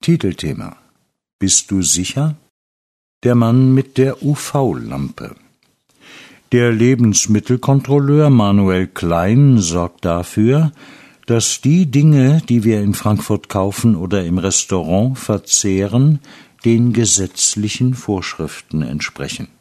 Titelthema: Bist du sicher? Der Mann mit der UV-Lampe. Der Lebensmittelkontrolleur Manuel Klein sorgt dafür, dass die Dinge, die wir in Frankfurt kaufen oder im Restaurant verzehren, den gesetzlichen Vorschriften entsprechen.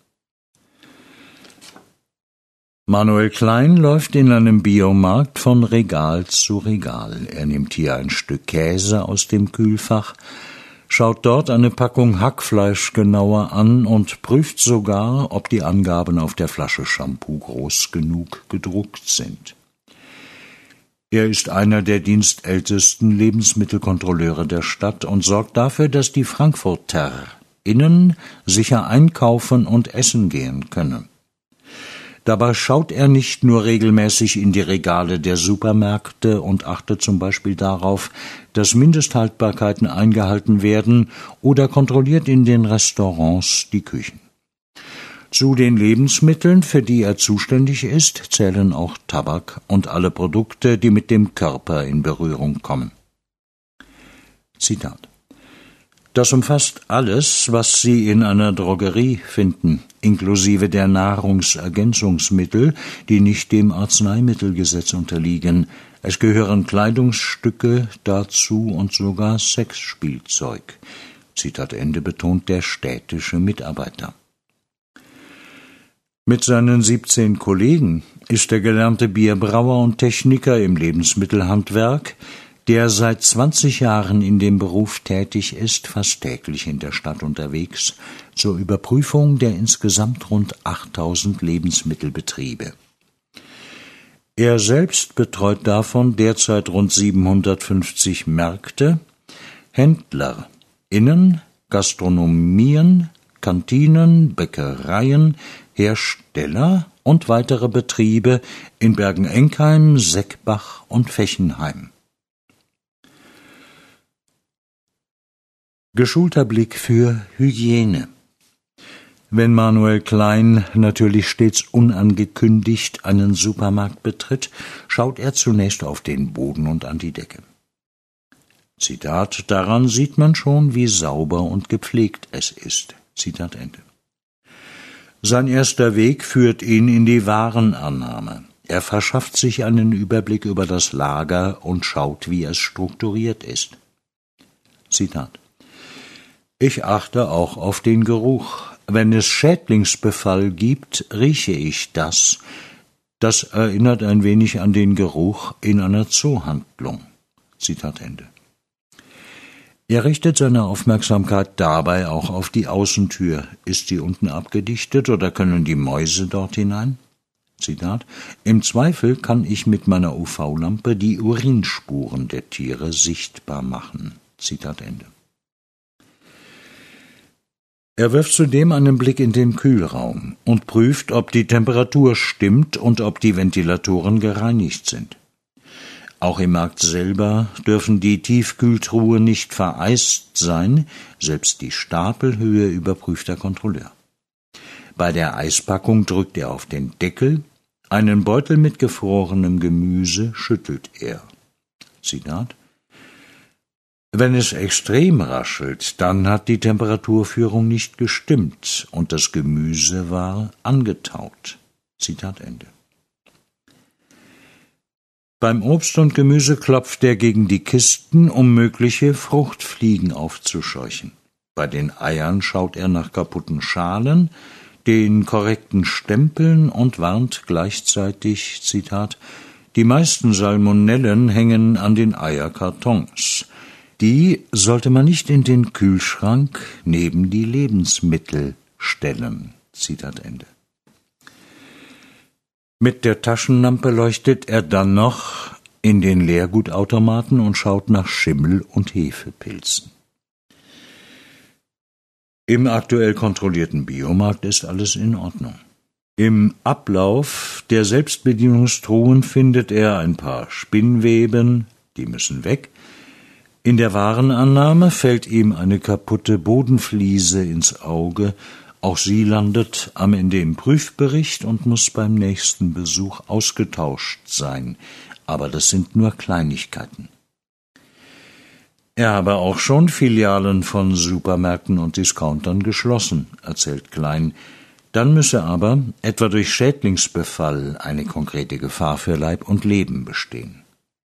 Manuel Klein läuft in einem Biomarkt von Regal zu Regal. Er nimmt hier ein Stück Käse aus dem Kühlfach, schaut dort eine Packung Hackfleisch genauer an und prüft sogar, ob die Angaben auf der Flasche Shampoo groß genug gedruckt sind. Er ist einer der dienstältesten Lebensmittelkontrolleure der Stadt und sorgt dafür, dass die FrankfurterInnen sicher einkaufen und essen gehen können. Dabei schaut er nicht nur regelmäßig in die Regale der Supermärkte und achtet zum Beispiel darauf, dass Mindesthaltbarkeiten eingehalten werden, oder kontrolliert in den Restaurants die Küchen. Zu den Lebensmitteln, für die er zuständig ist, zählen auch Tabak und alle Produkte, die mit dem Körper in Berührung kommen. Zitat: Das umfasst alles, was Sie in einer Drogerie finden, inklusive der Nahrungsergänzungsmittel, die nicht dem Arzneimittelgesetz unterliegen. Es gehören Kleidungsstücke dazu und sogar Sexspielzeug. Zitat Ende, betont der städtische Mitarbeiter. Mit seinen 17 Kollegen ist der gelernte Bierbrauer und Techniker im Lebensmittelhandwerk, der seit 20 Jahren in dem Beruf tätig ist, fast täglich in der Stadt unterwegs, zur Überprüfung der insgesamt rund 8000 Lebensmittelbetriebe. Er selbst betreut davon derzeit rund 750 Märkte, HändlerInnen, Gastronomien, Kantinen, Bäckereien, Hersteller und weitere Betriebe in Bergen-Enkheim, Seckbach und Fechenheim. Geschulter Blick für Hygiene. Wenn Manuel Klein natürlich stets unangekündigt einen Supermarkt betritt, schaut er zunächst auf den Boden und an die Decke. Zitat: Daran sieht man schon, wie sauber und gepflegt es ist. Zitat Ende. Sein erster Weg führt ihn in die Warenannahme. Er verschafft sich einen Überblick über das Lager und schaut, wie es strukturiert ist. Zitat: Ich achte auch auf den Geruch. Wenn es Schädlingsbefall gibt, rieche ich das. Das erinnert ein wenig an den Geruch in einer Zoohandlung. Zitat Ende. Er richtet seine Aufmerksamkeit dabei auch auf die Außentür. Ist sie unten abgedichtet oder können die Mäuse dort hinein? Zitat: Im Zweifel kann ich mit meiner UV-Lampe die Urinspuren der Tiere sichtbar machen. Zitat Ende. Er wirft zudem einen Blick in den Kühlraum und prüft, ob die Temperatur stimmt und ob die Ventilatoren gereinigt sind. Auch im Markt selber dürfen die Tiefkühltruhen nicht vereist sein, selbst die Stapelhöhe überprüft der Kontrolleur. Bei der Eispackung drückt er auf den Deckel, einen Beutel mit gefrorenem Gemüse schüttelt er. Zitat: Wenn es extrem raschelt, dann hat die Temperaturführung nicht gestimmt und das Gemüse war angetaut. Zitat Ende. Beim Obst und Gemüse klopft er gegen die Kisten, um mögliche Fruchtfliegen aufzuscheuchen. Bei den Eiern schaut er nach kaputten Schalen, den korrekten Stempeln und warnt gleichzeitig, Zitat: Die meisten Salmonellen hängen an den Eierkartons. Die sollte man nicht in den Kühlschrank neben die Lebensmittel stellen. Zitat Ende. Mit der Taschenlampe leuchtet er dann noch in den Leergutautomaten und schaut nach Schimmel und Hefepilzen. Im aktuell kontrollierten Biomarkt ist alles in Ordnung. Im Ablauf der Selbstbedienungstruhen findet er ein paar Spinnweben, die müssen weg. In der Warenannahme fällt ihm eine kaputte Bodenfliese ins Auge. Auch sie landet am Ende im Prüfbericht und muss beim nächsten Besuch ausgetauscht sein. Aber das sind nur Kleinigkeiten. Er habe auch schon Filialen von Supermärkten und Discountern geschlossen, erzählt Klein. Dann müsse aber, etwa durch Schädlingsbefall, eine konkrete Gefahr für Leib und Leben bestehen.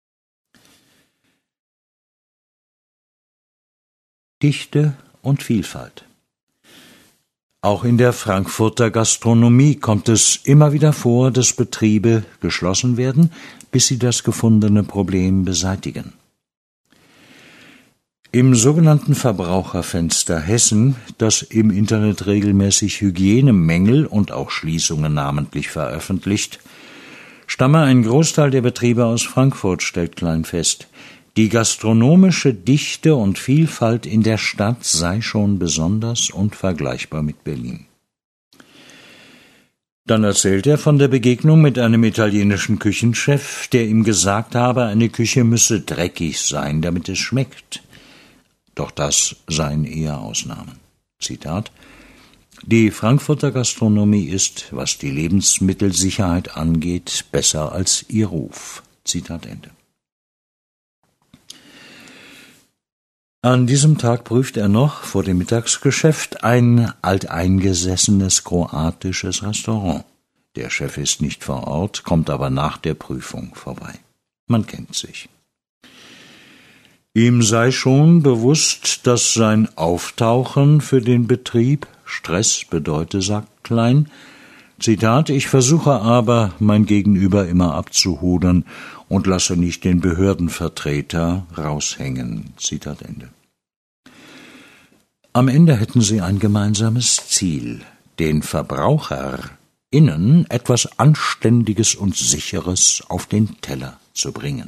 Dichte und Vielfalt. Auch in der Frankfurter Gastronomie kommt es immer wieder vor, dass Betriebe geschlossen werden, bis sie das gefundene Problem beseitigen. Im sogenannten Verbraucherfenster Hessen, das im Internet regelmäßig Hygienemängel und auch Schließungen namentlich veröffentlicht, stamme ein Großteil der Betriebe aus Frankfurt, stellt Klein fest. Die gastronomische Dichte und Vielfalt in der Stadt sei schon besonders und vergleichbar mit Berlin. Dann erzählt er von der Begegnung mit einem italienischen Küchenchef, der ihm gesagt habe, eine Küche müsse dreckig sein, damit es schmeckt. Doch das seien eher Ausnahmen. Zitat: Die Frankfurter Gastronomie ist, was die Lebensmittelsicherheit angeht, besser als ihr Ruf. Zitat Ende. An diesem Tag prüft er noch vor dem Mittagsgeschäft ein alteingesessenes kroatisches Restaurant. Der Chef ist nicht vor Ort, kommt aber nach der Prüfung vorbei. Man kennt sich. Ihm sei schon bewusst, dass sein Auftauchen für den Betrieb Stress bedeute, sagt Klein. Zitat: Ich versuche aber, mein Gegenüber immer abzuhudern und lasse nicht den Behördenvertreter raushängen. Zitat Ende. Am Ende hätten sie ein gemeinsames Ziel, den VerbraucherInnen etwas Anständiges und Sicheres auf den Teller zu bringen.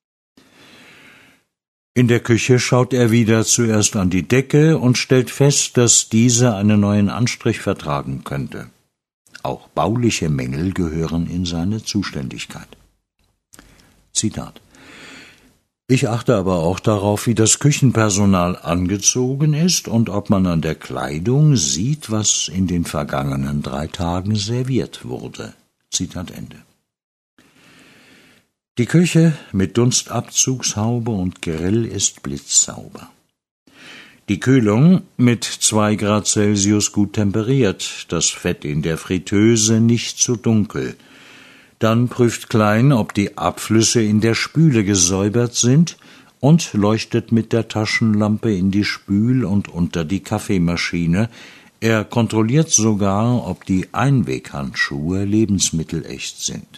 In der Küche schaut er wieder zuerst an die Decke und stellt fest, dass diese einen neuen Anstrich vertragen könnte. Auch bauliche Mängel gehören in seine Zuständigkeit. Zitat: Ich achte aber auch darauf, wie das Küchenpersonal angezogen ist und ob man an der Kleidung sieht, was in den vergangenen 3 Tagen serviert wurde. Zitat Ende. Die Küche mit Dunstabzugshaube und Grill ist blitzsauber. Die Kühlung mit 2 Grad Celsius gut temperiert, das Fett in der Fritteuse nicht zu dunkel. Dann prüft Klein, ob die Abflüsse in der Spüle gesäubert sind und leuchtet mit der Taschenlampe in die Spül- und unter die Kaffeemaschine. Er kontrolliert sogar, ob die Einweghandschuhe lebensmittelecht sind.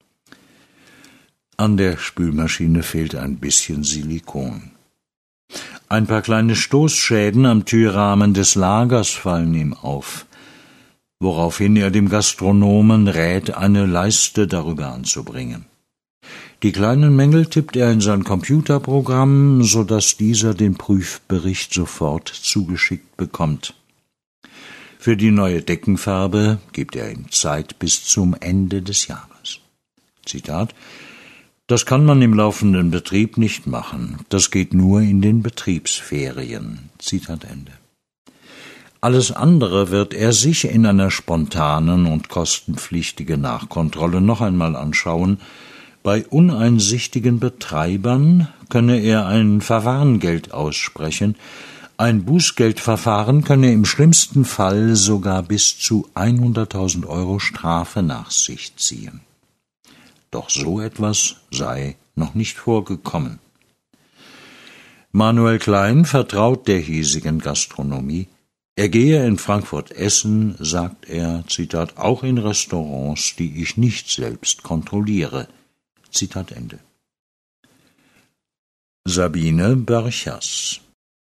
An der Spülmaschine fehlt ein bisschen Silikon. Ein paar kleine Stoßschäden am Türrahmen des Lagers fallen ihm auf, woraufhin er dem Gastronomen rät, eine Leiste darüber anzubringen. Die kleinen Mängel tippt er in sein Computerprogramm, sodass dieser den Prüfbericht sofort zugeschickt bekommt. Für die neue Deckenfarbe gibt er ihm Zeit bis zum Ende des Jahres. Zitat: Das kann man im laufenden Betrieb nicht machen. Das geht nur in den Betriebsferien. Zitat Ende. Alles andere wird er sich in einer spontanen und kostenpflichtigen Nachkontrolle noch einmal anschauen. Bei uneinsichtigen Betreibern könne er ein Verwarngeld aussprechen. Ein Bußgeldverfahren könne im schlimmsten Fall sogar bis zu 100.000 Euro Strafe nach sich ziehen. Doch so etwas sei noch nicht vorgekommen. Manuel Klein vertraut der hiesigen Gastronomie. Er gehe in Frankfurt essen, sagt er, Zitat, auch in Restaurants, die ich nicht selbst kontrolliere. Zitat Ende. Sabine Börchers.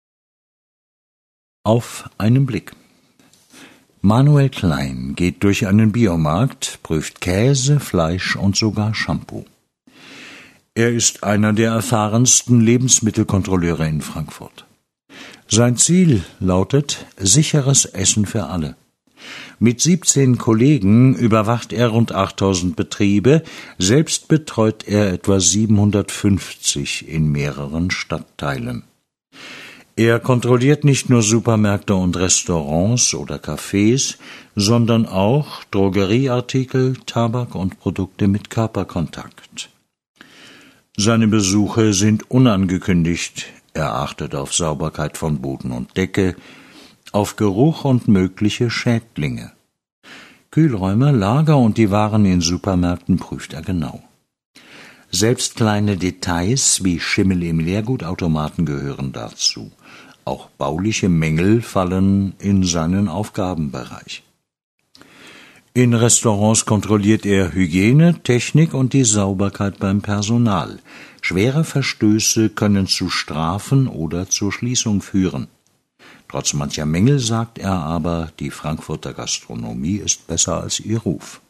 Auf einen Blick. Manuel Klein geht durch einen Biomarkt, prüft Käse, Fleisch und sogar Shampoo. Er ist einer der erfahrensten Lebensmittelkontrolleure in Frankfurt. Sein Ziel lautet sicheres Essen für alle. Mit 17 Kollegen überwacht er rund 8.000 Betriebe, selbst betreut er etwa 750 in mehreren Stadtteilen. Er kontrolliert nicht nur Supermärkte und Restaurants oder Cafés, sondern auch Drogerieartikel, Tabak und Produkte mit Körperkontakt. Seine Besuche sind unangekündigt. Er achtet auf Sauberkeit von Boden und Decke, auf Geruch und mögliche Schädlinge. Kühlräume, Lager und die Waren in Supermärkten prüft er genau. Selbst kleine Details wie Schimmel im Leergutautomaten gehören dazu. Auch bauliche Mängel fallen in seinen Aufgabenbereich. In Restaurants kontrolliert er Hygiene, Technik und die Sauberkeit beim Personal. Schwere Verstöße können zu Strafen oder zur Schließung führen. Trotz mancher Mängel sagt er aber, die Frankfurter Gastronomie ist besser als ihr Ruf.